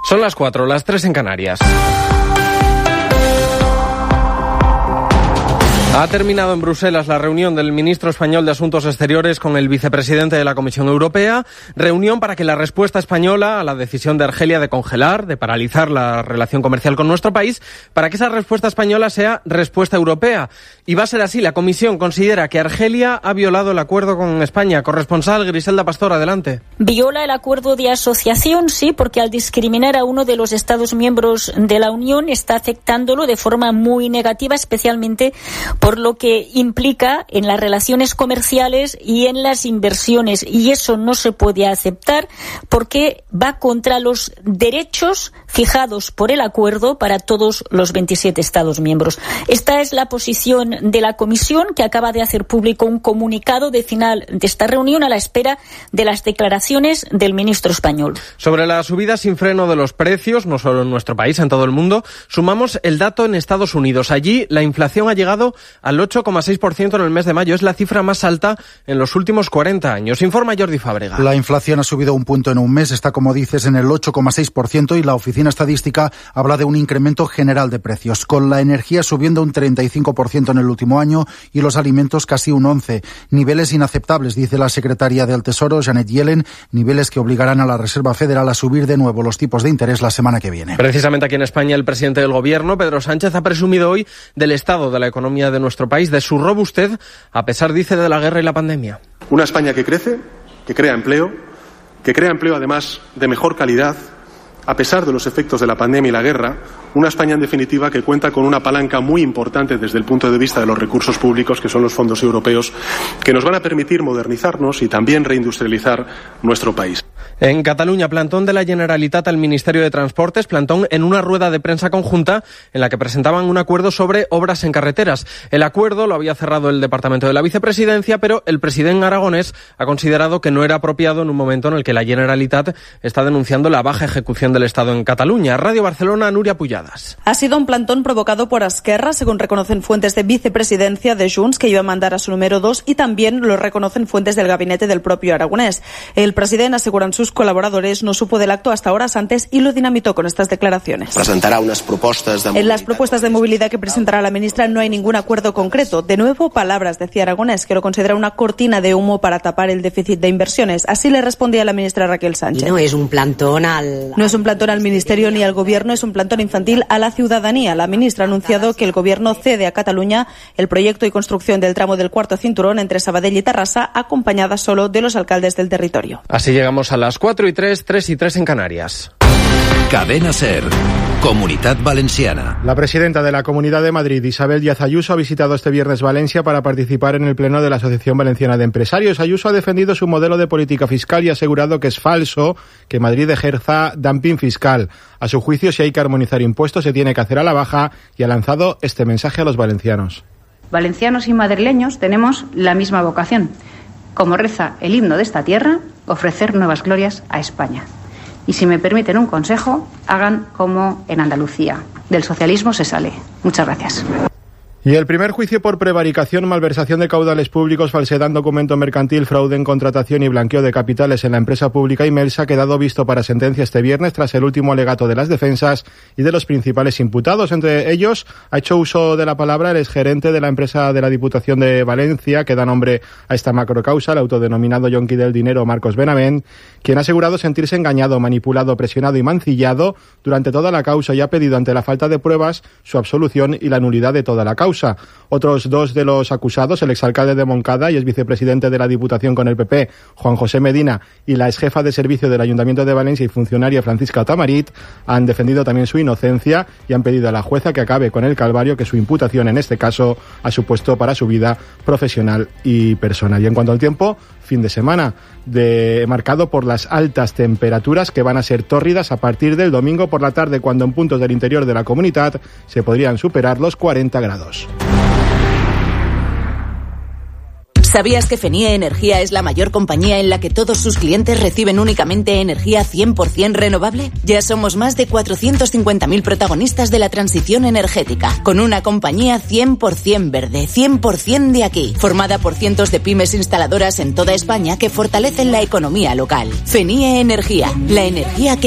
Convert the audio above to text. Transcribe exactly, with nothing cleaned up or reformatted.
Son las cuatro, las tres en Canarias. Ha terminado en Bruselas la reunión del ministro español de Asuntos Exteriores con el vicepresidente de la Comisión Europea. Reunión para que la respuesta española a la decisión de Argelia de congelar, de paralizar la relación comercial con nuestro país, para que esa respuesta española sea respuesta europea. Y va a ser así. La Comisión considera que Argelia ha violado el acuerdo con España. Corresponsal Griselda Pastor, adelante. Viola el acuerdo de asociación, sí, porque al discriminar a uno de los Estados miembros de la Unión está afectándolo de forma muy negativa, especialmente por lo que implica en las relaciones comerciales y en las inversiones. Y eso no se puede aceptar porque va contra los derechos fijados por el acuerdo para todos los veintisiete Estados miembros. Esta es la posición de la Comisión, que acaba de hacer público un comunicado de final de esta reunión a la espera de las declaraciones del ministro español. Sobre la subida sin freno de los precios, no solo en nuestro país, en todo el mundo, sumamos el dato en Estados Unidos. Allí la inflación ha llegado al ocho coma seis por ciento en el mes de mayo. Es la cifra más alta en los últimos cuarenta años. Informa Jordi Fábrega. La inflación ha subido un punto en un mes, está, como dices, en el ocho coma seis por ciento y la Oficina Estadística habla de un incremento general de precios, con la energía subiendo un treinta y cinco por ciento en el último año y los alimentos casi un once por ciento. Niveles inaceptables, dice la secretaria del Tesoro, Janet Yellen, niveles que obligarán a la Reserva Federal a subir de nuevo los tipos de interés la semana que viene. Precisamente aquí en España, el presidente del Gobierno, Pedro Sánchez, ha presumido hoy del estado de la economía de nuestro país, de su robustez, a pesar, dice, de la guerra y la pandemia. Una España que crece, que crea empleo, que crea empleo además de mejor calidad, a pesar de los efectos de la pandemia y la guerra. Una España, en definitiva, que cuenta con una palanca muy importante desde el punto de vista de los recursos públicos, que son los fondos europeos, que nos van a permitir modernizarnos y también reindustrializar nuestro país. En Cataluña, plantón de la Generalitat al Ministerio de Transportes, plantón en una rueda de prensa conjunta en la que presentaban un acuerdo sobre obras en carreteras. El acuerdo lo había cerrado el Departamento de la Vicepresidencia, pero el presidente aragonés ha considerado que no era apropiado en un momento en el que la Generalitat está denunciando la baja ejecución del Estado en Cataluña. Radio Barcelona, Núria Pujadas. Ha sido un plantón provocado por Esquerra, según reconocen fuentes de vicepresidencia de Junts, que iba a mandar a su número dos, y también lo reconocen fuentes del gabinete del propio aragonés. El presidente, aseguran sus colaboradores, no supo del acto hasta horas antes y lo dinamitó con estas declaraciones. Presentará unas propuestas de En las propuestas de movilidad que presentará la ministra no hay ningún acuerdo concreto. De nuevo, palabras, decía Aragonés, que lo considera una cortina de humo para tapar el déficit de inversiones. Así le respondía la ministra Raquel Sánchez. No es un plantón al... No es un plantón al ministerio ni al gobierno, es un plantón infantil a la ciudadanía. La ministra ha anunciado que el gobierno cede a Cataluña el proyecto y construcción del tramo del cuarto cinturón entre Sabadell y Tarrasa, acompañada solo de los alcaldes del territorio. Así llegamos a las cuatro y tres, tres y tres en Canarias. Cadena SER. Comunidad Valenciana. La presidenta de la Comunidad de Madrid, Isabel Díaz Ayuso, ha visitado este viernes Valencia para participar en el pleno de la Asociación Valenciana de Empresarios. Ayuso ha defendido su modelo de política fiscal y ha asegurado que es falso que Madrid ejerza dumping fiscal. A su juicio, si hay que armonizar impuestos, se tiene que hacer a la baja, y ha lanzado este mensaje a los valencianos. Valencianos y madrileños tenemos la misma vocación. Como reza el himno de esta tierra, ofrecer nuevas glorias a España. Y si me permiten un consejo, hagan como en Andalucía. Del socialismo se sale. Muchas gracias. Y el primer juicio por prevaricación, malversación de caudales públicos, falsedad en documento mercantil, fraude en contratación y blanqueo de capitales en la empresa pública Imelsa ha quedado visto para sentencia este viernes tras el último alegato de las defensas y de los principales imputados. Entre ellos ha hecho uso de la palabra el exgerente de la empresa de la Diputación de Valencia, que da nombre a esta macrocausa, el autodenominado yonqui del dinero Marcos Benavent, quien ha asegurado sentirse engañado, manipulado, presionado y mancillado durante toda la causa y ha pedido, ante la falta de pruebas, su absolución y la nulidad de toda la causa. Otros dos de los acusados, el exalcalde de Moncada y exvicepresidente de la Diputación con el P P, Juan José Medina, y la exjefa de servicio del Ayuntamiento de Valencia y funcionaria Francisca Tamarit, han defendido también su inocencia y han pedido a la jueza que acabe con el calvario que su imputación en este caso ha supuesto para su vida profesional y personal. Y en cuanto al tiempo, fin de semana de, marcado por las altas temperaturas que van a ser tórridas a partir del domingo por la tarde, cuando en puntos del interior de la comunidad se podrían superar los cuarenta grados. ¿Sabías que Fenie Energía es la mayor compañía en la que todos sus clientes reciben únicamente energía cien por ciento renovable? Ya somos más de cuatrocientos cincuenta mil protagonistas de la transición energética, con una compañía cien por ciento verde, cien por ciento de aquí, formada por cientos de pymes instaladoras en toda España que fortalecen la economía local. Fenie Energía, la energía que